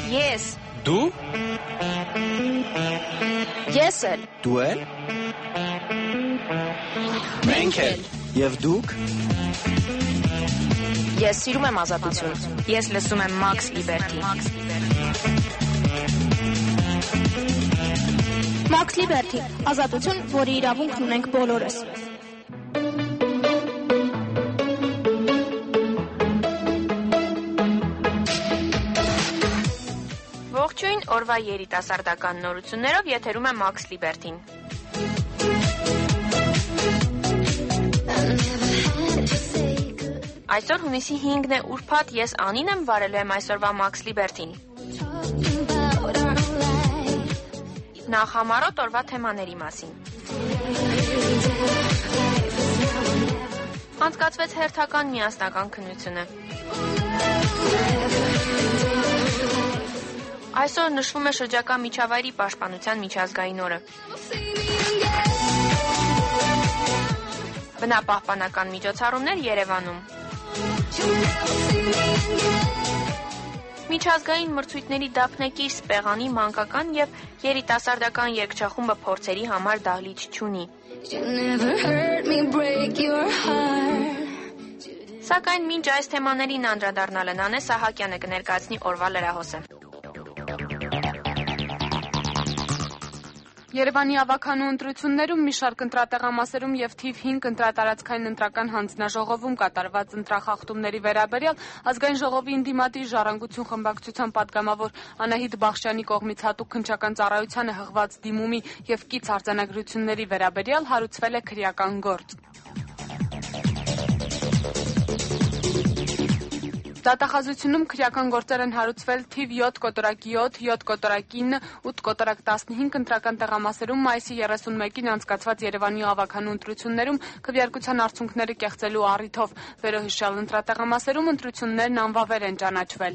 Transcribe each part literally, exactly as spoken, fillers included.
Ես։ Դու։ Ես էլ։ Դու էլ։ Մենք էլ։ Եվ դուք։ Ես սիրում եմ ազատություն։ Ես լսում եմ Max Liberty։ Max Liberty, ազատություն, որի իրավունքն ունենք բոլորս։ Ողջույն, օրվա երիտասարդական նորություններով եթերում է Max Liberty-ն։ Այսօր հունիսի հինգն է, ուրբաթ, ես Անին եմ, վարելու եմ այսօրվա Max Liberty-ն։ Նախ համառոտ օրվա թեմաների մասին։ Անցկացվեց հերթական միասնական քննությունը։ Այսօր նշվում է շրջակա միջավայրի պաշտպանության միջազգային օրը։ Բնապահպանական միջոցառումներ Երևանում։ Միջազգային մրցույթների դափնեկիր Սպեղանի մանկական և երիտասարդական երգչախումբը փորձերի համար դահլիճ չունի։ Սակայն մինչ այս թեմաներին անդրադառնալը Նանե Սահակյանը կներկայացնի օրվա լրահոսը։ Երևանի ավագանու ընտրություններում մի շարք ընտրատեղամասերում և թիվ հինգ ընտրատարածքային ընտրական հանձնաժողովում կատարված ընտրախախտումների վերաբերյալ Ազգային ժողովի ընդդիմադիր Ժառանգություն խմբակցության պատգամավոր Անահիտ Բախշյանի կողմից հատուկ քննչական ծառայությանը հղված դիմումի և կից արձանագրությունների վերաբերյալ հարուցվել է քրեական գործ։ Դատախազությունում քրեական գործեր են հարուցվել թիվ յոթ կոտորակ յոթ, յոթ կոտորակ ինը, ութ կոտորակ տասնհինգ ընտրական տեղամասերում մայիսի երեսունմեկին անցկացված Երևանի ավագանու ընտրություններում քվեարկության արդյունքները կեղծելու առիթով վերոհիշյալ ընտրատեղամասերում ընտրություններն անվավեր են ճանաչվել։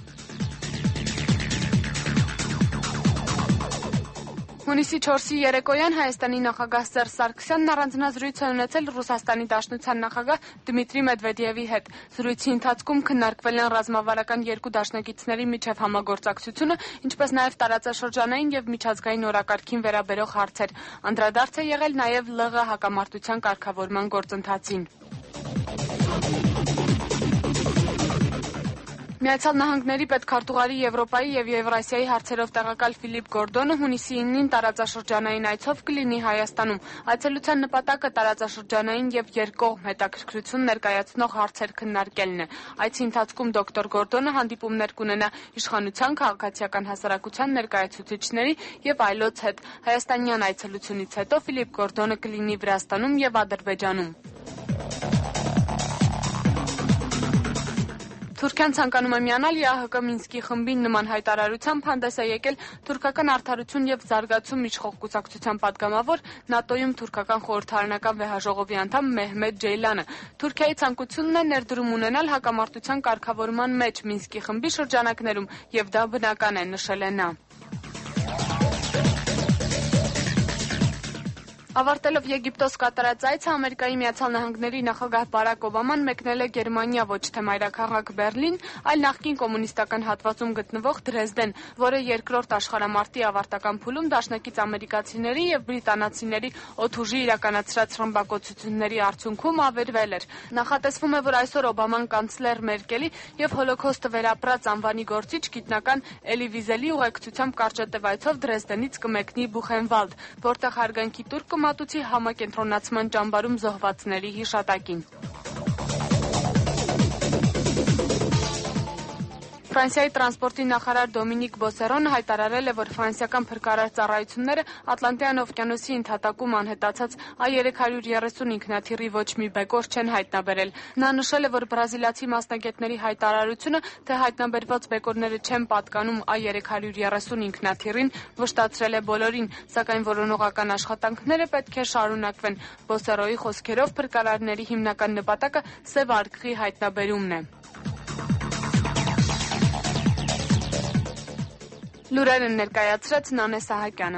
Հունիսի չորսի երեկոյան Հայաստանի նախագահ Սերժ Սարգսյանն առանձնազրույց է ունեցել Ռուսաստանի Դաշնության նախագահ Դմիտրի Մեդվեդևի հետ։ Զրույցի ընթացքում քննարկվել են ռազմավարական երկու դաշնակիցների միջև համագործակցությունը, ինչպես նաև տարածաշրջանային և միջազգային օրակարգին վերաբերող հարցեր։ Անդրադարձ է եղել նաև ԼՂ հակամարտության կարգավորման գործընթացին։ Միացյալ Նահանգների պետքարտուղարի Եվրոպայի և Եվրասիայի հարցերով տեղակալ Ֆիլիպ Գորդոնը հունիսի իննին տարածաշրջանային այցով կլինի Հայաստանում։ Այցելության նպատակը տարածաշրջանային և երկկողմ հետաքրքրություն ներկայացնող հարցեր քննարկելն է։ Այցի ընթացքում դոկտոր Գորդոնը հանդիպումներ կունենա իշխանության, քաղաքացիական հասարակության ներկայացուցիչների և այլոց հետ։ Հայաստանյան այցելությունից հետո Ֆիլիպ Գորդոնը կլինի Վրաստանում և Ադրբեջանում։ Թուրքիան ցանկանում է միանալ ԵԱՀԿ Մինսկի խմբին նման հայտարարությամբ հանդես է եկել թուրքական արդարություն և զարգացում իշխող կուսակցության պատգամավոր ՆԱՏՕ-ում թուրքական խորհրդարանական վեհաժողովի անդամ Մեհմեդ Ջեյլանը։ Թուրքիայի ցանկությունն է ներդրում ունենալ հակամարտության կարգավորման մեջ Մինսկի խմբի շրջանակներում, և դա բնական է, նշել է նա։ Ավարտելով Եգիպտոս կատարած այցը Ամերիկայի Միացյալ Նահանգների նախագահ Բարակ Օբաման մեկնել է Գերմանիա, ոչ թե մայրաքաղաք Բեռլին, այլ նախկին կոմունիստական հատվածում գտնվող Դրեզդեն, որը երկրորդ աշխարհամարտի ավարտական փուլում դաշնակից ամերիկացիների և բրիտանացիների օդուժի իրականացրած ռմբակոծությունների արդյունքում ավերվել էր։ Նախատեսվում է, որ այսօր Օբաման կանցլեր Մերկելի և Հոլոքոստը վերապրած անվանի գործիչ գիտնական Էլի Վիզելի ուղեկցությամբ կարճատև այցով Դրեզդենից կմեկնի Բուխենվալդ, որտեղ հարգանքի տուրք մատուցի համակենտրոնացման ճամբարում զոհվածների հիշատակին։ Ֆրանսիայի տրանսպորտի նախարար Դոմինիկ Բոսերոնը հայտարարել է, որ ֆրանսիական փրկարար ծառայությունները Ատլանտյան օվկիանոսի ընդհատակում անհետացած A երեք հարյուր երեսուն ինքնաթիռի ոչ մի բեկոր չեն հայտնաբերել։ Նա նշել է, որ բրազիլացի մասնագետների հայտարարությունը, թե հայտնաբերված բեկորները չեն պատկանում A երեք հարյուր երեսուն ինքնաթիռին, վշտացրել է բոլորին, սակայն որոնողական աշխատանքները պետք է շարունակվեն։ Բոսերոյի խոսքերով փրկարարների հիմնական նպատակը Սև արկղի հայտնաբերումն է։ Լուրերը ներկայացրեց Նանե Սահակյանը։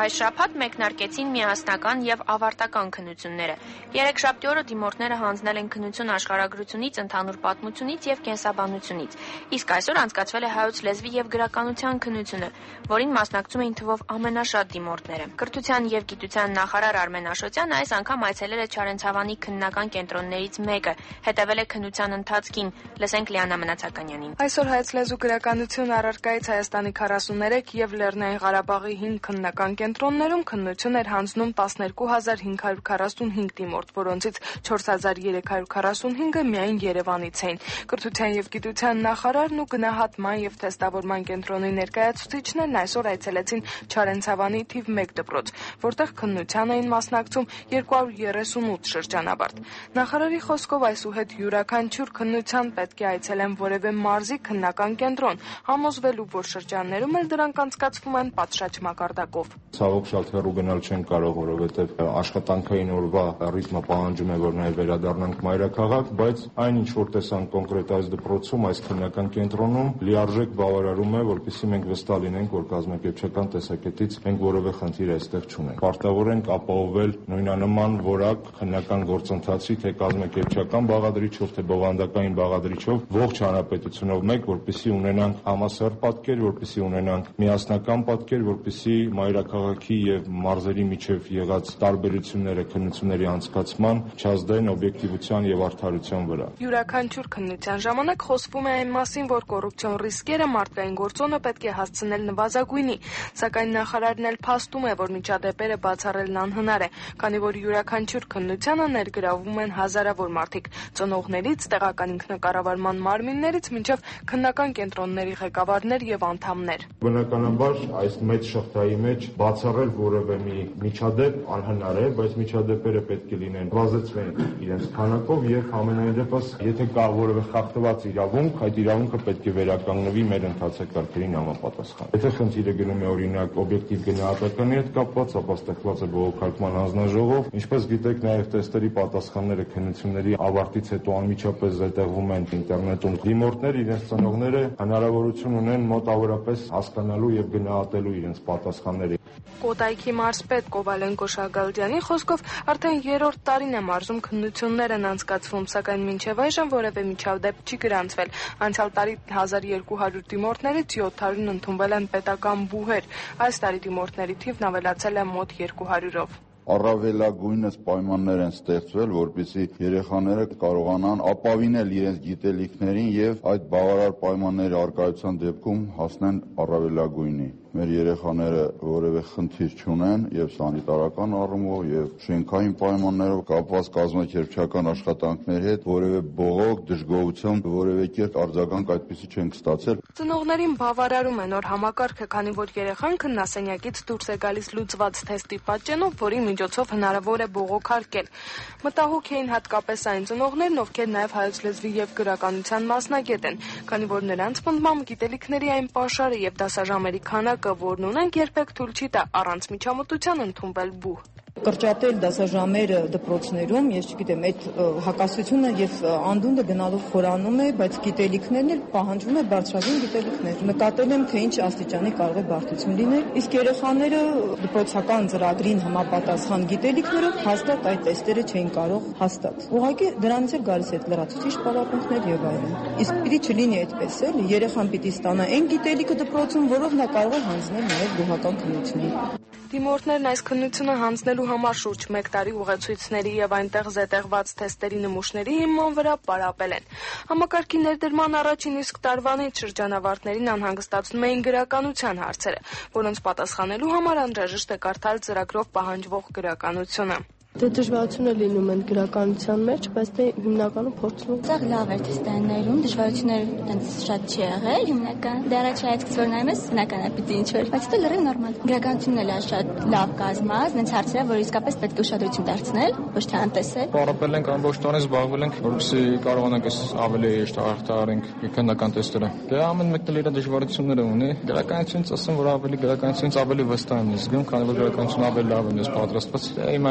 Այս շաբաթ մեկնարկեցին միասնական եւ ավարտական քննությունները։ Երեքշաբթի օրը դիմորդները հանձնել են քննություն աշխարհագրությունից, ընդհանուր պատմությունից եւ կենսաբանությունից։ Իսկ այսօր անցկացվել է հայոց լեզվի եւ գրականության քննությունը, որին մասնակցում էին թվով ամենաշատ դիմորդները։ Կրթության եւ գիտության նախարար Արմեն Աշոտյանը այս անգամ այցելել է Չարենցավանի քննական կենտրոններից մեկը, հետևել է քննության ընթացքին։ Լսենք Լիանա Մնացականյանին։ Այսօր հայոց լեզու գրականություն առարկայից Հայաստանի քառասուններեք եւ Լեռնային Ղարաբաղի հինգ քննական կենտրոններում քննություն էր հանձնում տասներկու հազար հինգ հարյուր քառասունհինգ դիմորդ, որոնցից չորս հազար երեք հարյուր քառասունհինգը միայն Երևանից էին։ Կրթության եւ գիտության նախարարն ու գնահատման եւ թեստավորման կենտրոնի ներկայացուցիչներն այսօր այցելեցին Չարենցավանի թիվ մեկ դպրոց, որտեղ քննության էին մասնակցում երկու հարյուր երեսունութ շրջանավարտ։ Նախարարի խոսքով այսուհետ յուրաքանչյուր քննության պետք է այցելեն որևէ մարզի քննական կենտրոն, համոզվելու, որ շրջաններում էլ դրանք անցկացվում են պատշաճ մակարդակով։ Ցավոք շատ հեռու գնալ չեն կարող, որովհետև աշխատանքային օրվա ռիթմը պահանջում է, որ նաև վերադառնանք մայրաքաղաք, բայց այն ինչ որ տեսանք կոնկրետ այս դպրոցում, այս քննական կենտրոնում լիարժեք բավարարում է, որպեսզի մենք վստահ լինենք, որ կազմակերպչական տեսակետից մենք որևէ խնդիր այստեղ չունենք։ Պարտավոր ենք ապահովել նույնանման որակ քննական գործընթացի, թե կազմակերպչական բաղադրիչով, թե բովանդակային բաղադրիչով ողջ հանրապետությունով մեկ, որպեսզի ունենանք համասեռ պատկեր, որպեսզի ունենանք միասնական պատկեր, որպեսզի մայրաքաղաքի եւ մարզերի միջև եղած տարբերությունները քննությունների անցկացման չազդեն օբյեկտիվության եւ արդարության վրա։ Յուրաքանչյուր քննության ժամանակ խոսվում է այն մասին, որ կոռուպցիոն ռիսկերը մարդկային գործոնը պետք է հասցնել նվազագույնի, սակայն նախարարն էլ փաստում է, որ միջադեպերը բացառելն անհնար է, քանի որ յուրաքանչյուր քննությանը ներգրավում են հազարավոր մարդիկ, ծնողներից, տեղական ինքնակառավարման մարմիններից մինչև քննական կենտրոնների ղեկավարներ եւ անդամներ։ Բնականաբար այս մեծ շղթայի մեջ բացառել որևէ մի միջադեպ անհնար է, բայց միջադեպերը պետք է լինեն բազեցվեն իրենց քանակով եւ ամենայն դեպս, եթե կա որևէ խախտված իրավունք, այդ իրավունքը պետք է վերականգնվի մեր ընթացակարգերին համապատասխան։ Եթե խնդիրը գնում է օրինակ օբյեկտիվ գնահատականի հետ կապված, ապա ստեղծված է բողոքարկման հանձնաժողով, ինչպես գիտեք, նաեւ տեստերի պատասխանները քննությունների ավարտից հետո անմիջապես զետեղվում են ինտերնետում։ Դիմորդներ իրենց ծնողները հնարավորություն ունեն մոտավորապես հասկանալու եւ գնահատելու իրենց պատասխանները։ Կոտայքի մարզպետ Կովալենկո Շագալդյանի խոսքով արդեն երրորդ տարին է մարզում քննություններ են անցկացվում, սակայն մինչև այժմ որևէ միջադեպ չի գրանցվել։ Անցյալ տարի հազար երկու հարյուր դիմորդներից յոթ հարյուրն ընդունվել են պետական բուհեր։ Այս տարի դիմորդների թիվն ավելացել է մոտ երկու հարյուրով։ Առավելագույնս պայմաններ են ստեղծվել, որպեսզի երեխաները կարողանան ապավինել իրենց գիտելիքներին եւ այդ բավարար պայմանների առկայության դեպքում հասնեն առավելագույնի։ Մեր երեխաները որևէ խնդիր չունեն եւ սանիտարական առումով եւ շենքային պայմաններով կապված կազմակերպչական աշխատանքների հետ որևէ բողոք, դժգոհություն, որևէ կերպ արձագանք այդպիսի չենք ստացել։ Ծնողներին բավարարում է նոր համակարգը, քանի որ երեխան քննասենյակից դուրս է գալիս լուծված թեստի պատճենով, որի միջոցով հնարավոր է բողոքարկել։ Մտահոգ էին հատկապես այն ծնողներն, ովքեր նաեւ հայոց լեզվի եւ գրականության մասնագետ են, քանի որ նրանց պնդմամբ գիտելիքների այն պաշարը եւ դասաժամերի քանակը, որն ունենք, երբեք թույլ չի տա առանց միջամտության ընդունվել բուհ։ Կրճատել դասաժամերը դպրոցներում, ես չգիտեմ, այդ հակասությունը եւ անդունդը գնալով խորանում է, բայց գիտելիքներն էլ պահանջվում է բարձրագույն գիտելիքներ։ Նկատել եմ, թե ինչ աստիճանի կարող է բարդություն լինել, իսկ երեխաները դպրոցական ծրագրին համապատասխան գիտելիքներով հաստատ այդ տեստերը չէին կարող հաստատ։ Ուղղակի դրանից է գալիս այդ լրացուցիչ պարապմունքներ եւ այլն։ Իսկ պիտի չլինի այդպես էլ, երեխան պիտի ստանա այն գիտելիքը դպրոցում, որով նա կարող է հանձնել նաեւ բուհական քննությունին։ Դիմորդներն այս քննությունը հանձնելու համար շուրջ մեկ տարի ուղեցույցների եւ այնտեղ զետեղված թեստերի նմուշների հիման վրա պարապել են։ Համակարգի ներդրման առաջին իսկ տարվանից շրջանավարտներին անհանգստացնում էին գրականության հարցերը, որոնց պատասխանելու համար անհրաժեշտ է կարդալ ծրագրով պահանջվող գրականությունը։ Դե դժվարություններ լինում են գրականության մեջ, բայց դե հիմնականում փորձում ենք։ Ցաղ լավ էր տեստաններում, դժվարություններ այտենց շատ չի եղել, հիմնական։ Դե առաջ այդ որ նայում ես, բնական է պիտի ինչ-որ, բայց դա լրիվ նորմալ։ Գրականությունն էլ է շատ լավ կազմած, այնց հարցերը, որ իսկապես պետք է ուշադրություն դարձնել, ոչ թե անտեսել։ Պարապել ենք ամբողջ տարին զբաղվել ենք, որպեսզի կարողանանք ավելի հեշտ արտահայտենք քննական տեստերը։ Դե ամեն մեկն էլ իր դժվարությունները ունի։ Գրականությունից ասեմ, որ ավելի գրականությունից ավելի վստահ եմ զգում, քանի որ գրականությունը ավելի լավ եմ ես պատրաստված։ Դե հիմա շատ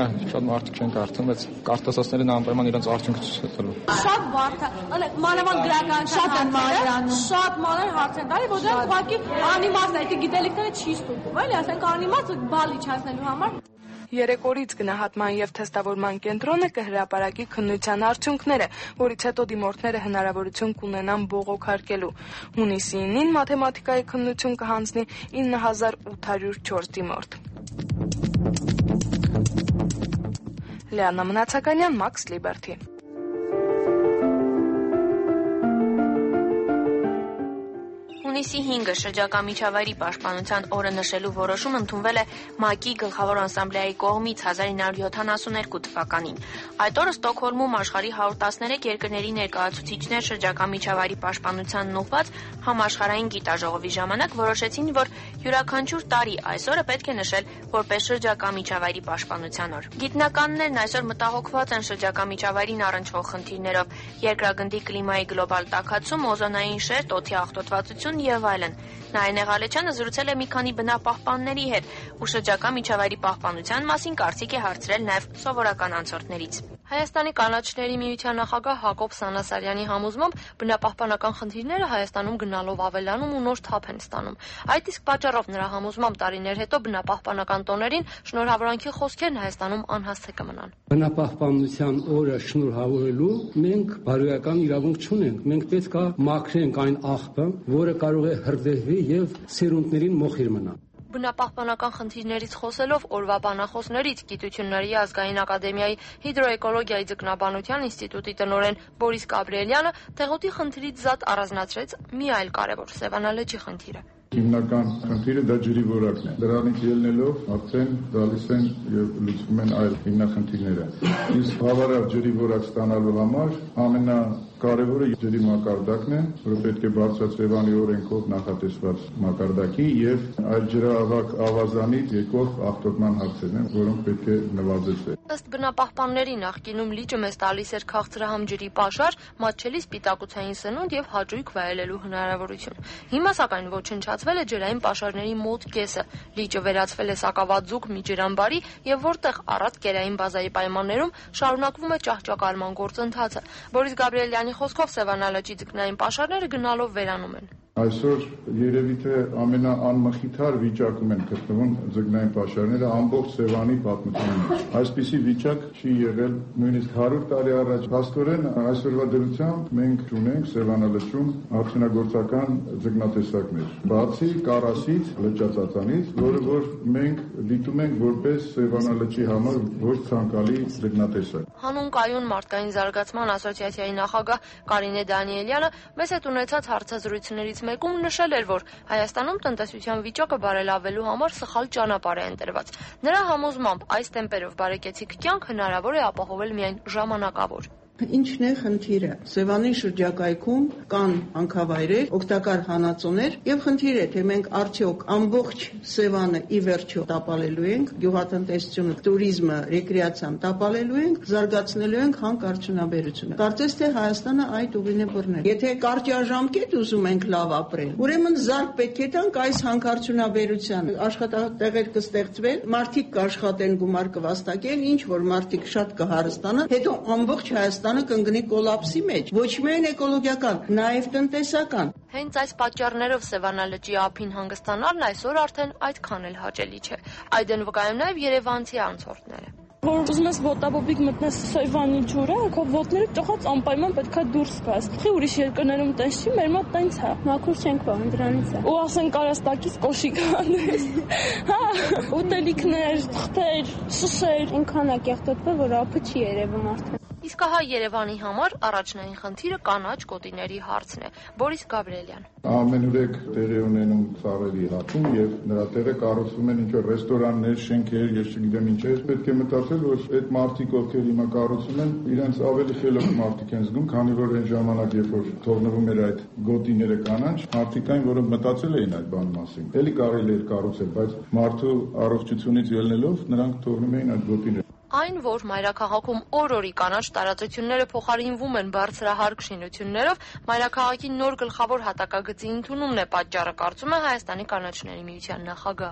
մարդիկ չեն կարդում, բայց կարտասացներին անպայման իրենց արդյունքը ցույց է տալու։ Շատ բարդ է, մանավանդ գրական շատ են մանրան, շատ մանր հարց են տալի, որ դրանք ուղղակի անիմաստ է, այդ գիտելիքները չի ստուգում, էլի, ասենք անիմաստ բալ իջացնելու համար։ Երեք օրից գնահատման եւ թեստավորման կենտրոնը կհրապարակի քննության արդյունքները, որից հետո դիմորդները հնարավորություն կունենան բողոքարկելու։ Հունիսի ինին մաթեմատիկայի քննություն կհանձնի ինը հազար ութ հարյուր չորս դիմորդ։ Լիանա Մնացականյան, Max Liberty։ Հունիսի հինգը շրջակա միջավայրի պաշտպանության օրը նշելու որոշում ընդունվել է ՄԱԿ-ի գլխավոր ասամբլեայի կողմից հազար ինը հարյուր յոթանասունհինգ թվականին։ Այդ օրը Ստոկհոլմում աշխարհի հարյուր տասներեք երկրների ներկայացուցիչներ շրջակա միջավայրի պաշտպանությանն ուղղված համաշխարհային գիտաժողովի ժամանակ որոշեցին, որ յուրաքանչյուր տարի այս օրը պետք է նշել որպես շրջակա միջավայրի պաշտպանության օր։ Գիտնականներն այսօր մտահոգված են շրջակա միջավայրին առնչվող խնդիրներով՝ երկրագնդի կլիմայի գլոբալ տաքացում, օզոնային շերտ, օդի աղտոտվածություն եւ այլն։ Նայեն Եղալեչյանը զրուցել է մի քանի բնապահպանների հետ ու շրջակա միջավայրի պահպանության մասին կարծիք է հարցրել նաեւ սովորական անցորդներից։ Հայաստանի կանաչների միության նախագահ Հակոբ Սանասարյանի համոզմամբ բնապահպանական խնդիրները Հայաստանում գնալով ավելանում ու նոր թափ են ստանում։ Այդ իսկ պատճառով նրա համոզմամբ տարիներ հետո բնապահպանական տոներին շնորհավորանքի խոսքերն Հայաստանում անհասցե կմնան։ Բնապահպանության օրը շնորհավորելու մենք բարոյական իրավունք չունենք։ Մենք պետք է մաքրենք այն աղբը, որը կարող է հրդեհվի եւ սերունդներին մոխիր մնա։ Բնապահպանական խնդիրներից խոսելով օրվա բանախոսներից Գիտությունների ազգային ակադեմիայի հիդրոէկոլոգիայի ձկնաբանության ինստիտուտի տնօրեն Բորիս Գաբրիելյանը տեղոտի խնդրից զատ առանձնացրեց մի այլ կարևոր Սևանալեջի խնդիրը։ Հիմնական խնդիրը դա ջրի որակն է։ Դրանից ելնելով արդեն գալիս են եւ լուծվում են այլ հիմնախնդիրները։ Իսկ բավարար ջրի որակ ստանալու համար ամենակարևորը ջրի մակարդակն է, որը պետք է բարձրացվանի օրենքով նախատեսված մակարդակի եւ այդ ջրավակ ավազանից եկող աղտոտման հարցերն են, որոնք պետք է նվազեցվեն։ Ըստ բնապահպանների նախկինում լիճը մեզ տալիս էր քաղցրահամ ջրի պաշար, մատչելի սպիտակուցային սնունդ եւ հաճույք վայելելու հնարավորություն։ Հիմա սակայն ոչնչացվել է ջրային պաշարների մոտ կեսը։ Լիճը վերածվել է սակավաձուկ միջերամբարի եւ որտեղ առատ կերային բազայի պայմաններում շարունակվում է ճահճակալման գործընթացը։ Բորիս Գաբրիելյանի խոսքով Սևանալեջի ձկնային պաշարները գնալով վերանում են։ Այսօր երևի թե ամենաանմխիթար վիճակում են գտնվում ձկնային պաշարները ամբողջ Սևանի պատմության մեջ։ Այսպիսի վիճակ չի եղել նույնիսկ հարյուր տարի առաջ։ Փաստորեն այսօրվա դրությամբ մենք ունենք Սևանալեջում արդյունագործական ձկնատեսակներ, բացի կարասից, լճածածանից, որը որ մենք դիտում ենք որպես Սևանալեջի համար ոչ ցանկալի ձկնատեսակ։ Հանուն կայուն մարդկային զարգացման ասոցիացիայի նախագահ Կարինե Դանիելյանը մեծ հետ ունեցած հարցազրույցներից մեկում նշել էր, որ Հայաստանում տնտեսության վիճակը բարելավելու համար սխալ ճանապարհ է ընտրված։ Նրա համոզմամբ այս տեմպերով բարեկեցիկ կյանք հնարավոր է ապահովել միայն ժամանակավոր։ Ինչն է խնդիրը։ Սևանի շրջակայքում կան անքավայրեր, օգտակար հանածոներ եւ խնդիր է, թե մենք արդյոք ամբողջ Սևանը ի վերջո տապալելու ենք, գյուղատնտեսությունը, туриզմը, ռեկրեացիան տապալելու ենք, զարգացնելու ենք հանքարդյունաբերությունը։ Կարծես թե Հայաստանը այդ ուղին է բռնել։ Եթե կարճաժամկետ ուզում ենք լավ ապրել, ուրեմն զարգ պետք է տանք այս հանքարդյունաբերությանը։ Աշխատատեղեր կստեղծվեն, մարդիկ կաշխատեն, գումար կվաստակեն, ինչ որ մարդիկ շատ կհարստանան, հետո ամբողջ Հայաստանը կընկնի կոլապսի մեջ, ոչ միայն էկոլոգիական, նաև տնտեսական։ Հենց այս պատճառներով Սևանալեջի ափին հանգստանալն այսօր արդեն այդքան էլ հաճելի չէ։ Այդ են վկայում նաև երևանցի անցորդները։ Որ ուզում ես ոտաբոբիկ մտնես Սևանի ջուրը, քո ոտները ճոխած անպայման պետքա դուրս գաս։ Խի ուրիշ երկրներում տես չի, մեր մոտ տենց է։ Մաքուր չենք բան դրանից է։ Ու ասեն կարաստակից կոշիկ անես։ Հա, ուտելիքներ, թղթեր, սուսեր, ինքան է կեղտոտվել, որ ափը չի երևում արդեն։ Իսկ ահա Երևանի համար առաջնային խնդիրը կանաչ գոտիների հարցն է։ Բորիս Գաբրիելյան։ Ամենուրեք տեղի ունենում ծառերի հատում եւ նրա տեղը կառուցվում են ինչ-որ ռեստորաններ, շենքեր, ես չգիտեմ ինչեր։ Պետք է մտածել, որ այդ մարդիկ, ովքեր հիմա կառուցում են, իրենց ավելի խելոք մարդիկ են զգում, քանի որ այն ժամանակ, երբ որ թողնվում էր այդ գոտիները կանաչ, մարդիկ այն, որոնք մտածել էին այդ բանի մասին։ Էլի կարելի էր կառուցել, բայց մարդու առողջությունից ելնելով նրանք թողնում էին այդ գոտիները։ Այն, որ մայրաքաղաքում օր-օրի կանաչ տարածությունները փոխարինվում են բարձրահարկ շինություններով, մայրաքաղաքի նոր գլխավոր հատակագծի ընդունումն է պատճառը, կարծում է Հայաստանի կանաչների միության նախագահը։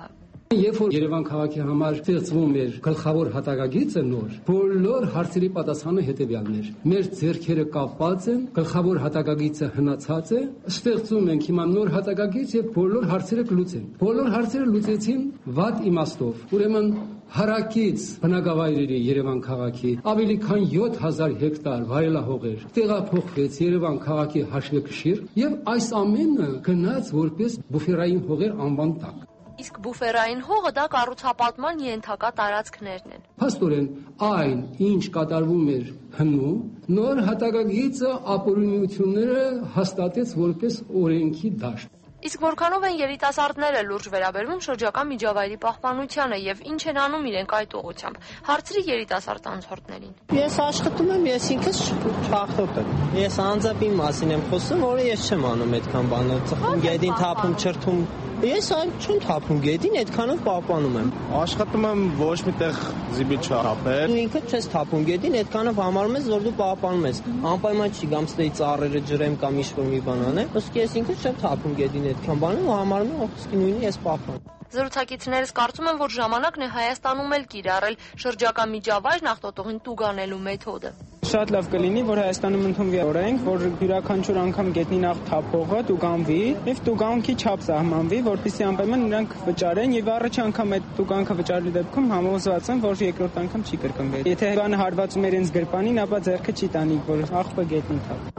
Երբ որ Երևան քաղաքի համար ստեղծվում էր գլխավոր հատակագիծը նոր, բոլոր հարցերի պատասխանը հետևյալն էր. մեր ձեռքերը կապված են, գլխավոր հատակագիծը հնացած է, ստեղծում ենք հիմա նոր հատակագիծ եւ բոլոր հարցերը կլուծեն։ Բոլոր հարցերը լուծեցին վատ իմաստով։ Ուրեմն հարակից բնակավայրերի Երևան քաղաքի ավելի քան յոթ հազար հեկտար վայելահողեր տեղափոխվեց Երևան քաղաքի հաշվեկշիռ եւ այս ամենը գնաց որպես բուֆերային հողեր անվան տակ։ Իսկ բուֆերային հողը դա կառուցապատման ենթակա տարածքներն են։ Փաստորեն այն, ինչ կատարվում էր հնում, նոր հատակագիծը ապօրինությունները հաստատեց որպես օրենքի դաշտ։ Իսկ որքանով են երիտասարդները լուրջ վերաբերվում շրջակա միջավայրի պահպանությանը եւ ինչ են անում իրենք այդ ուղղությամբ։ Հարցրի երիտասարդ անցորդներին։ Ես աշխատում եմ, ես ինքս շախտոտ եմ։ Ես անձապի մասին եմ խոսում, որը ես չեմ անում այդքան բաներ, ծխում գեդին թափում, չրթում։ Ես այն չեմ թափում գեդին, այդքանով պահպանում եմ։ Աշխատում եմ ոչ միտեղ զիբիլ չհապել։ Դու ինքդ չես թափում գեդին, այդքանով համարում ես, որ դու պահպանում ես։ Անպայման չի գամ ստեի ծառերը ջրեմ կամ ինչ-որ մի բան անեմ, ոսկե ես ինքս չեմ թափում գեդին այդքան բանը ու համարում եմ, ոսկե նույնի ես պահպանում։ Զրուցակիցներս կարծում են, որ ժամանակն է Հայաստանում էլ կիրառել շրջակա միջավայրն աղտոտողին տուգանելու մեթոդը։ Շատ լավ կլինի, որ Հայաստանում ընդունվի օրենք, որ յուրաքանչյուր անգամ գետնի նախ թափողը տուգանվի եւ տուգանքի չափ սահմանվի, որպեսզի անպայման նրանք վճարեն եւ առաջ անգամ այդ տուգանքը վճարելու դեպքում համոզված են, որ երկրորդ անգամ չի կրկնվի։ Եթե բանը հարվածում է իրենց գրպանին, ապա ձեռքը չի տանի, որ աղբը գետնի թափ։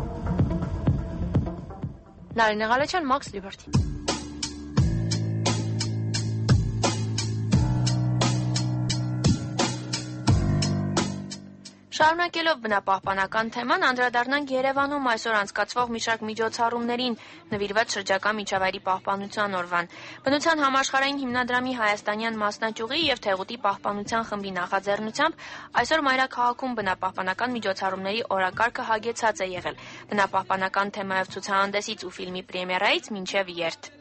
Նարինե Ղալեչյան, Max Liberty։ Շարունակելով բնապահպանական թեման, անդրադառնանք Երևանում այսօր անցկացվող մի շարք միջոցառումներին նվիրված շրջակա միջավայրի պահպանության օրվան։ Բնության համաշխարհային հիմնադրամի հայաստանյան մասնաճյուղի եւ Թեղուտի պահպանության խմբի նախաձեռնությամբ այսօր մայրաքաղաքում բնապահպանական միջոցառումների օրակարգը հագեցած է եղել։ Բնապահպանական թեմայով ցուցահանդեսից ու ֆիլմի պրեմիերայից մինչև երթ։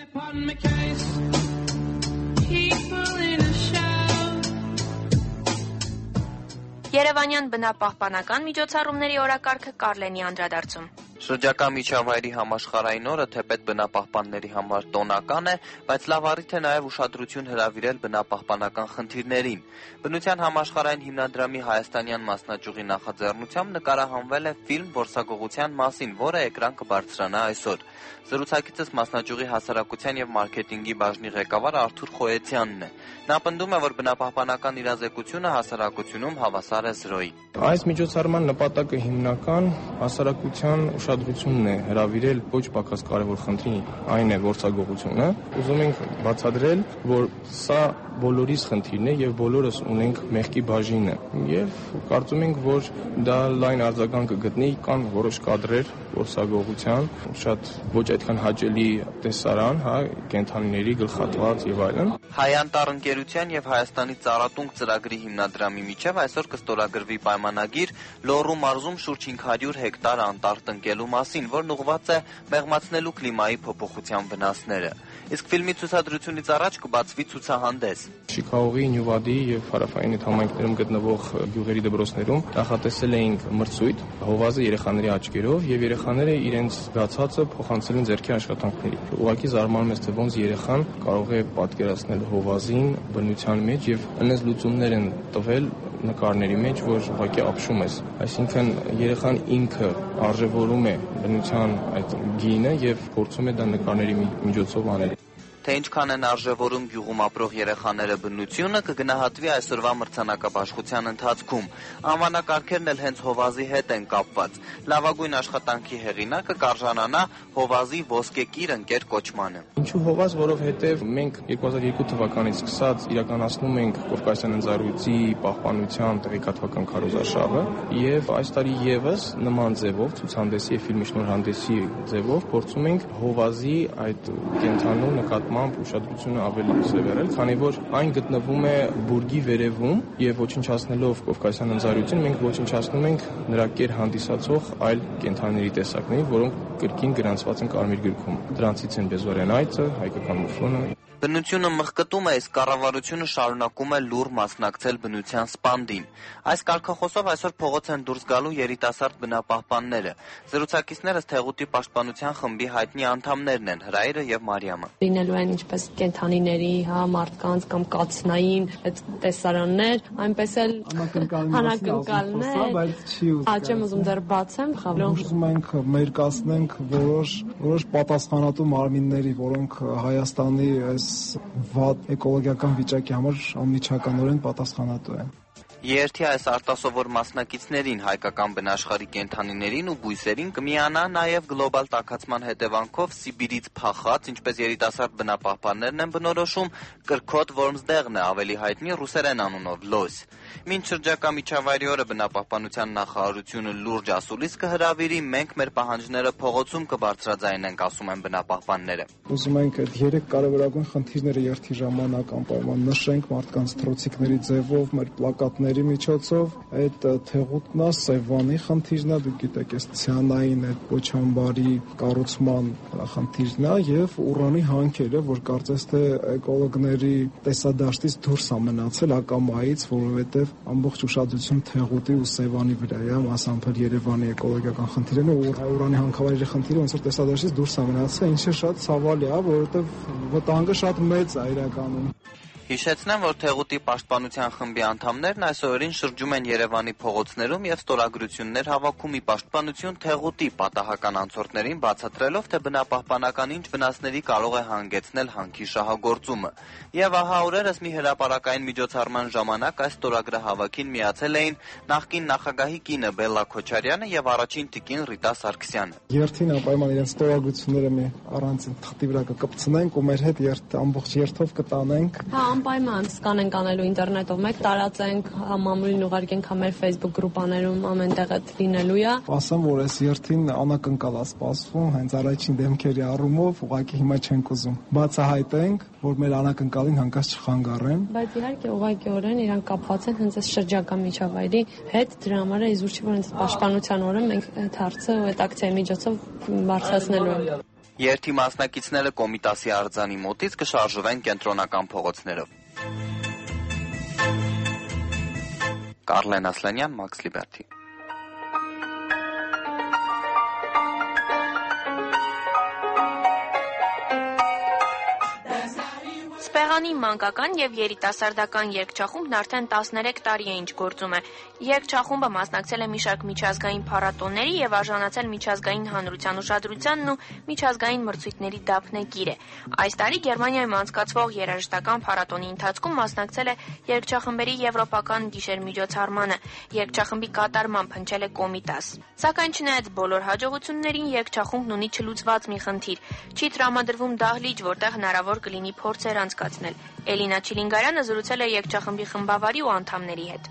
Երևանյան բնապահպանական միջոցառումների օրակարգը Կարլենի անդրադարձում։ Շրջակա միջավայրի համաշխարհային օրը թեպետ բնապահպանների համար տոնական է, բայց լավ առիթ է նաև ուշադրություն հրավիրել բնապահպանական խնդիրներին։ Բնության համաշխարհային հիմնադրամի հայաստանյան մասնաճյուղի նախաձեռնությամբ նկարահանվել է ֆիլմ որսագողության մասին, որը էկրան կբարձրանա այսօր։ Զրուցակիցս մասնաճյուղի հասարակության եւ մարքեթինգի բաժնի ղեկավար Արթուր Խոյեցյանն է։ Նա պնդում է, որ բնապահպանական իրազեկությունը հասարակությունում հավասար է զրոյի։ Այս միջոցառման նպատակը հիմնական հասարակության ուշադրությունն է հրավիրել ոչ պակաս կարևոր խնդրին, այն է որսագողությունը։ Ուզում ենք բացատրել, որ սա բոլորիս խնդիրն է եւ բոլորս ունենք մեղքի բաժինը եւ կարծում ենք, որ դա լայն արձագանք կգտնի, կան որոշ կադրեր որսագողության, շատ ոչ այդքան հաճելի տեսարան, հա, կենդանիների գլխատված եւ այլն։ Հայանտար ընկերության եւ Հայաստանի ծառատունկ ծրագրի հիմնադրամի միջև այսօր կստորագրվի պայմանագիր Լոռու մարզում շուրջ հինգ հարյուր հեկտար անտառ տնկելու մասին, որն ուղղված է մեղմացնելու կլիմայի փոփոխության վնասները։ Իսկ ֆիլմի ցուցադրությունից առաջ կբացվի ցուցահանդես։ Շիկահողի, Նյուվադի եւ հարավային այդ համայնքներում գտնվող գյուղերի դպրոցներում նախատեսել էինք մրցույթ հովազը երեխաների աչքերով եւ երեխաները իրենց զգացածը փոխանցել են ձեռքի աշխատանքների։ Ուղղակի զարմանում ես, թե ոնց երեխան կարող է պատկերացնել հովազին բնության մեջ եւ այնպես լուծումներ են տվել նկարների մեջ, որ ուղղակի ապշում ես։ Այսինքն երեխան ինքը արժևորում է բնության այդ գինը եւ փորձում է դա նկարների միջոցով անել։ Թե ինչքան են արժևորում գյուղում ապրող երեխաները բնությունը կգնահատվի այսօրվա մրցանակաբաշխության ընթացքում։ Անվանակարգերն էլ հենց հովազի հետ են կապված։ Լավագույն աշխատանքի հեղինակը կարժանանա հովազի ոսկեկիր ընկեր կոչմանը։ Ինչու հովազ, որովհետև մենք երկու հազար երկու թվականից սկսած իրականացնում ենք Կովկասյան ընձառյուծի պահպանության տեղեկատվական քարոզարշավը եւ այս տարի եւս նման ձևով ցուցահանդեսի եւ ֆիլմի շնորհանդեսի ձևով փորձում ենք հովազի այդ կենթանու նկատմամբ ուշադրությունը ավելի սևեռել, քանի որ այն գտնվում է բուրգի վերևում եւ ոչնչացնելով Կովկասյան ընձառյուծին մենք ոչնչացնում ենք նրա կեր հանդիսացող այլ կենթանիների տեսակների, որոնք կրկին գրանցված են Կարմիր գրքում։ Դրանցից են Բեզորյան այծը, հայկական մուֆլոնը։ Բնությունը մղկտում է, իսկ կառավարությունը շարունակում է լուռ մասնակցել բնության սպանդին։ Այս կարգախոսով այսօր փողոց են դուրս գալու երիտասարդ բնապահպանները։ Զրուցակիցներս Թեղուտի պաշտպանության խմբի հայտնի անդամներն են՝ Հրայրը եւ Մարիամը։ Լինելու են ինչպես կենթանիների, հա, մարդկանց կամ կացնային այդ տեսարաններ, այնպես էլ անակնկալներ, բայց չեմ ուզում դեռ բացեմ, խավլոն ուզում ենք մերկացնենք որոշ որոշ պատասխանատու մարմինների, որոնք Հայաստանի այս վատ էկոլոգիական վիճակի համար անմիջականորեն պատասխանատու են։ Երթի այս արտասովոր մասնակիցներին, հայկական բնաշխարհի կենդանիներին ու բույսերին կմիանա նաև գլոբալ տաքացման հետևանքով Սիբիրից փախած, ինչպես երիտասարդ բնապահպաններն են բնորոշում, Կրքոտ Որմզդեղն է, ավելի հայտնի ռուսերեն անունով լոս։ Մինչ շրջակա միջավայրի օրը բնապահպանության նախարարությունը լուրջ ասուլիս կհրավիրի, մենք մեր պահանջները փողոցում կբարձրաձայնենք, ասում են բնապահպանները։ Ուզում ենք այդ երեք կարևորագույն խնդիրները երթի ժամանակ անպայման նշենք մարդկանց թռուցիկների ձևով, մեր պլակատների միջոցով, այդ թեղուտն է, Սևանի խնդիրն է, դուք գիտեք, այս ցյանային այդ Պոչամբարի կառուցման խնդիրն է եւ Ուրանի հանքերը, որ կարծես թե էկոլոգների տեսադաշտից դուրս է մնացել ակամայից, որովհետեւ ամբողջ ուշադրություն թեղուտի ու Սևանի վրա է, մասամբ Երևանի էկոլոգիական խնդիրն ու Ուրանի հանքավայրերի խնդիրը ոնց որ տեսադաշտից դուրս է մնացել, ինչը շատ ցավալի է, որովհետեւ վտանգը շատ մեծ է իրականում։ Հիշեցնեմ, որ Թեղուտի պաշտպանության խմբի անդամներն այսօրին շրջում են Երևանի փողոցներում եւ ստորագրություններ հավաքում ի պաշտպանություն Թեղուտի պատահական անցորդներին, բացատրելով, թե բնապահպանական ինչ վնասների կարող է հանգեցնել հանքի շահագործումը։ Եվ ահա օրերս մի հրապարակային միջոցառման ժամանակ այս ստորագրահավաքին միացել էին նախկին նախագահի կինը Բելլա Քոչարյանը եւ առաջին տիկին Ռիտա Սարգսյանը։ Երթին անպայման իրենց ստորագրությունները մի առանցին թղթի վրա կկպցնենք ու մեր հետ երթ ամբողջ երթով կտանենք։ Անպայման սկանենք անելու ինտերնետով մեկ տարածենք, մամուլին ուղարկենք մեր Facebook գրուպաներում ամենտեղ այդ լինելու է։ Ասեմ, որ այս երթին անակնկալ է սպասվում, հենց առաջին դեմքերի առումով, ուղղակի հիմա չենք ուզում բացահայտենք, որ մեր անակնկալին հանկարծ չխանգարեն։ Բայց իհարկե ուղղակիորեն իրանք կապված են հենց այս շրջակա միջավայրի հետ, դրա համար է իզուր չի, որ հենց պաշտպանության օրը մենք այդ հարցը ու այդ ակցիայի միջոցով բարձրացնելու ենք։ Երթի մասնակիցները Կոմիտասի արձանի մոտից կշարժվեն կենտրոնական փողոցներով։ Կարլեն Ասլանյան, Max Liberty։ Սպեղանի մանկական եւ երիտասարդական երգչախումբն արդեն տասներեք տարի է ինչ գործում է։ Երգչախումբը մասնակցել է մի շարք միջազգային փառատոների եւ արժանացել միջազգային հանրության ուշադրությանն ու միջազգային մրցույթների դափնեկիր է։ Այս տարի Գերմանիայում անցկացվող երաժշտական փառատոնի ընթացքում մասնակցել է երգչախմբերի եվրոպական գիշեր-միջոցառմանը։ Երգչախմբի կատարմամբ հնչել է Կոմիտաս։ Սակայն չնայած բոլոր հաջողություններին, երգչախումբն ունի չլուծված մի խնդիր։ Չի տրամադրվում դահլիճ, որտեղ հնարավոր կլինի փորձեր անցկացնել։ Էլինա Չիլինգարյանը զրուցել է երգչախմբի խմբավարի ու անդամների հետ։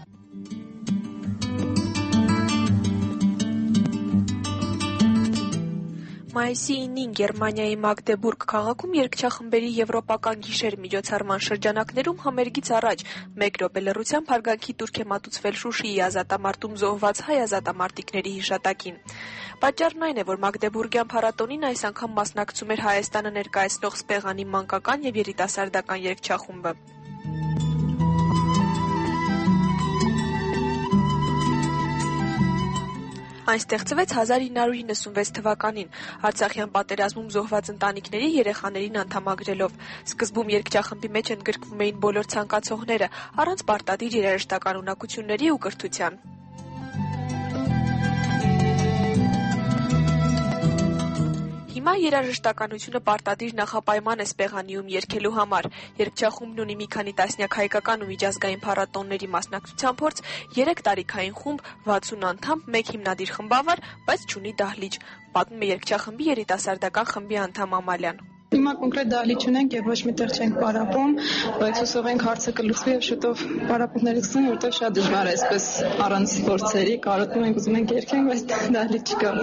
Մայիսի ինին Գերմանիայի Մագդեբուրգ քաղաքում երգչախմբերի եվրոպական գիշեր միջոցառման շրջանակներում համերգից առաջ մեկ րոպե լռությամբ հարգանքի տուրք է մատուցվել Շուշիի ազատամարտում զոհված հայ ազատամարտիկների հիշատակին։ Պատճառն այն է, որ Մագդեբուրգյան փառատոնին այս անգամ մասնակցում էր Հայաստանը ներկայացնող Սպեղանի մանկական եւ երիտասարդական երգչախումբը։ Այն ստեղծվեց հազար ինը հարյուր հինգսունվեց թվականին Արցախյան պատերազմում զոհված ընտանիքների երեխաներին անդամագրելով։ Սկզբում երգչախմբի մեջ ընդգրկվում էին բոլոր ցանկացողները, առանց պարտադիր երաժշտական ունակությունների ու կրթության։ Հիմա երաժշտականությունը պարտադիր նախապայման է Սպեղանիում երգելու համար։ Երգչախումբն ունի մի քանի տասնյակ հայկական ու միջազգային փառատոների մասնակցության փորձ, երեք տարիքային խումբ, վաթսուն անդամ, մեկ հիմնադիր խմբավար, բայց չունի դահլիճ, պատմում է երգչախմբի երիտասարդական խմբի անդամ Ամալյան։ Հիմա կոնկրետ դահլիճ ունենք եւ ոչ միտեղ չենք պարապում, բայց հուսով ենք հարցը կլուծվի եւ շուտով պարապումները կսկսեն, որտեղ շատ դժվար է այսպես առանց փորձերի, կարոտում ենք, ուզում ենք երգենք, բայց դահլիճ չկա։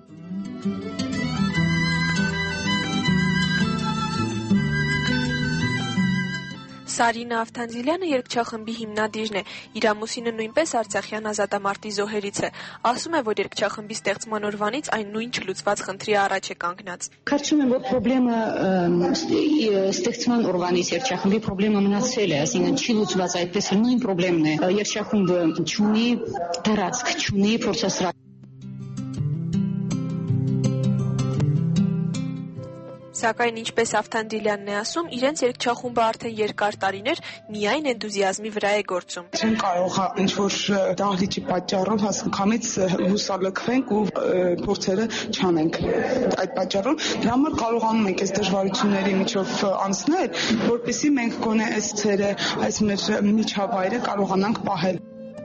Սարինա Ավթանձիլյանը երգչախմբի հիմնադիրն է, իր ամուսինը նույնպես Արցախյան ազատամարտի զոհերից է, ասում է, որ երգչախմբի ստեղծման օրվանից այն նույն չլուծված խնդրի առաջ է կանգնած։ Կարծում եմ, որ խնդրը ստեղծման օրվանից երգչախմբի խնդրը մնացել է, այսինքն չի լուծված, այդպես էլ նույն խնդրն է, երգչախումբը չունի տարածք, չունի փորձասրահ։ Սակայն ինչպես Ավթանդիլյանն է ասում, իրենց երգչախումբը արդեն երկար տարիներ միայն էնտուզիազմի վրա է գործում։ Չեն կարող ինչ-որ դահլիճի պատճառով հասկամից հուսալքվենք ու փորձերը չանենք։ Այդ պատճառով դրա համար կարողանում ենք այս դժվարությունների միջով անցնել, որպեսզի մենք գոնե այս ցերը, այս մեր միջավայրը կարողանանք պահել։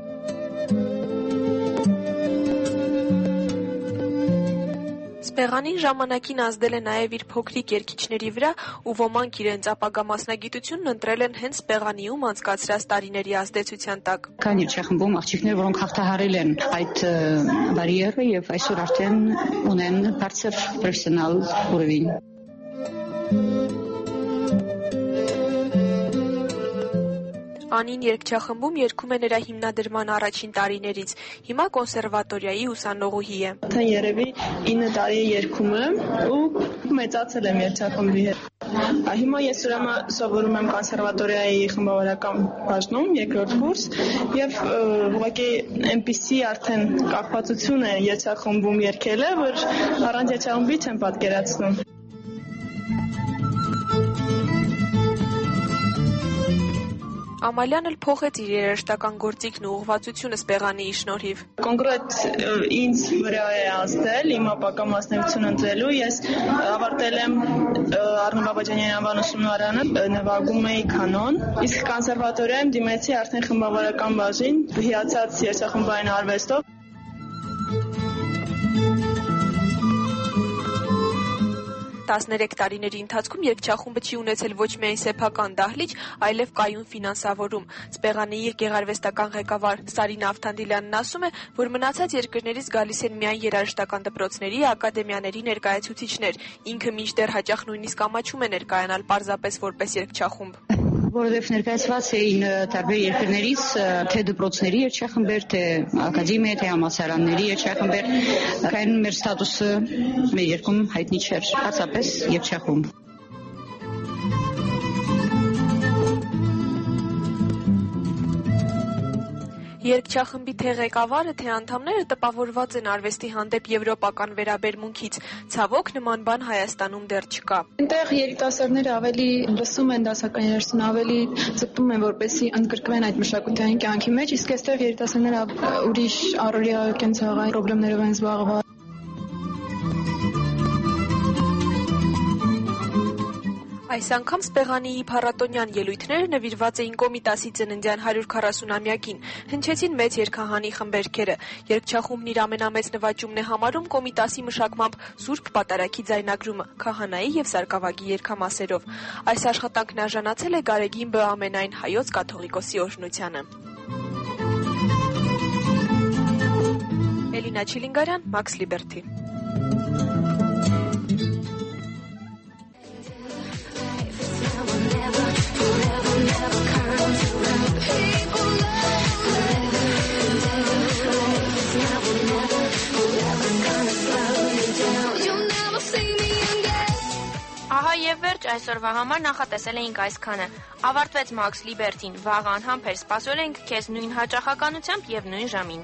Սպեղանին ժամանակին ազդել է նաև իր փոքրիկ երգիչների վրա ու ոմանք իրենց ապագա մասնագիտությունն ընտրել են հենց Սպեղանիում անցկացրած տարիների ազդեցության տակ։ Կան երգչախմբում աղջիկներ, որոնք հաղթահարել են այդ բարիերը եւ այսօր արդեն ունեն բարձր պրոֆեսիոնալ ուռովին։ Անին երգչախմբում երգում է նրա հիմնադրման առաջին տարիներից, հիմա կոնսերվատորիայի ուսանողուհի է։ Արդեն երևի ինը տարի երգում եմ ու մեծացել եմ երգչախմբի հետ։ Հիմա ես ուրեմն սովորում եմ կոնսերվատորիայի խմբավորական բաժնում երկրորդ կուրս եւ ուղղակի այնպիսի արդեն կախվածություն է երգչախմբում երգելը, որ առանց երգչախմբի չեմ պատկերացնում։ Ամալյան էլ փոխեց իր երաժշտական գործիքն ու ուղղվածությունը Սպեղանիի շնորհիվ։ Կոնկրետ ինձ վրա է ազդել իմ ապագա մասնագիտությունը ընտրելու։ Ես ավարտել եմ Արնո Բաբաջանյանի անվան ուսումնարանը, նվագում էի կանոն, իսկ կոնսերվատորիայում դիմեցի արդեն խմբավորական բաժին, հիացած երգչախմբային արվեստով։ տասներեք տարիների ընթացքում երգչախումբը չի ունեցել ոչ միայն սեփական դահլիճ, այլև կայուն ֆինանսավորում։ Սպեղանիի գեղարվեստական ղեկավար Սարինա Ավթանդիլյանն ասում է, որ մնացած երկրներից գալիս են միայն երաժշտական դպրոցների, ակադեմիաների ներկայացուցիչներ։ Ինքը մինչդեռ հաճախ նույնիսկ ամաչում է ներկայանալ պարզապես որպես երգչախումբ։ Որովհետև ներկայացված էին տարբեր երկրներից, թե դպրոցների երգչախմբեր, թե ակադեմիա, թե համալսարանների երգչախմբեր, սակայն մեր ստատուսը մեր երկրում հայտնի չէր, հատկապես երգչախումբ։ Երգչախմբի թե ղեկավարը, թե անդամները տպավորված են արվեստի հանդեպ եվրոպական վերաբերմունքից։ Ցավոք նման բան Հայաստանում դեռ չկա։ Այնտեղ երիտասարդները ավելի լսում են դասական երաժշտություն, ավելի ձգտում են, որպեսզի ընդգրկվեն այդ մշակութային կյանքի մեջ, իսկ այստեղ երիտասարդները ուրիշ առօրյա կենցաղային խնդիրներով են զբաղված։ Այս անգամ Սպեղանիի փառատոնյան ելույթները նվիրված էին Կոմիտասի ծննդյան հարյուր քառասունամյակին, հնչեցին մեծ երգահանի խմբերքերը։ Երգչախումբն իր ամենամեծ նվաճումն է համարում Կոմիտասի մշակմամբ Սուրբ Պատարագի ձայնագրումը, քահանայի եւ սարկավագի երգամասերով։ Այս աշխատանքն արժանացել է Գարեգին Բ. ամենայն հայոց կաթողիկոսի օրհնությանը։ Էլինա Չիլինգարյան, Մաքս Լիբերթի։ Ահա եւ վերջ այսօրվա համար նախատեսել էինք այսքանը։ Ավարտվեց Մաքս Լիբերթին, վաղ անհամբեր սպասել ենք քեզ նույն հաճախականությամբ եւ նույն ժամին։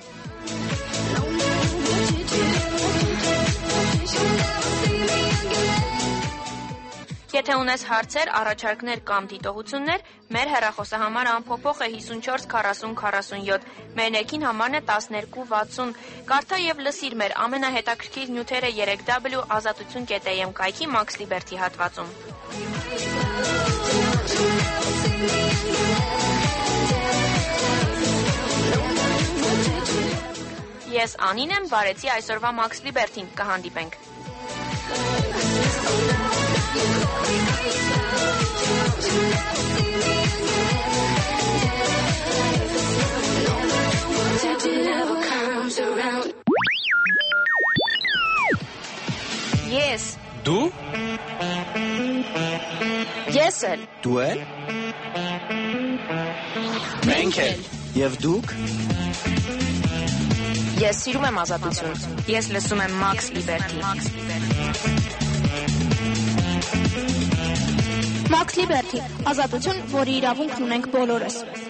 Եթե ունես հարցեր, առաջարկներ կամ դիտողություններ, մեր հեռախոսահամարը անփոփոխ է հիսունչորս քառասուն քառասունյոթ, մեր ներքին համարն է տասներկու վաթսուն։ Կարդա եւ լսիր մեր ամենահետաքրքիր նյութերը երեք դաբլյու ազատություն կետ էյ էմ կայքի Մաքս Լիբերթի հատվածում։ Ես Անին եմ, վարեցի այսօրվա Մաքս Լիբերթին, կհանդիպենք։ Ես Դու Ես էլ Դու էլ Մենք էլ Եվ դուք Ես սիրում եմ ազատություն։ Ես լսում եմ Մաքս Լիբերթի։ Մաքս Լիբերթի, ազատություն, որի իրավունքն ունենք բոլորս։